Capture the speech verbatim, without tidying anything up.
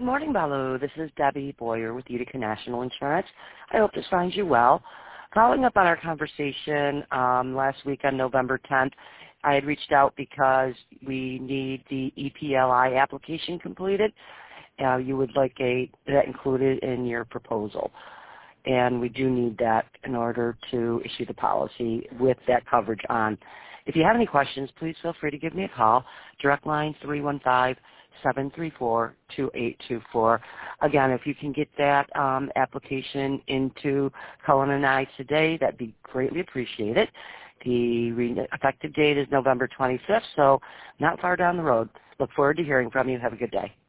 Good morning, Balu. This is Debbie Boyer with Utica National Insurance. I hope this finds you well. Following up on our conversation um, last week on November tenth, I had reached out because we need the E P L I application completed. Uh, you would like a that included in your proposal, and we do need that in order to issue the policy with that coverage on. If you have any questions, please feel free to give me a call. Direct line three one five, seven three four, two eight two four. Again, if you can get that um, application into Cullen and I today, that'd be greatly appreciated. The re- effective date is November twenty-fifth, so not far down the road. Look forward to hearing from you. Have a good day.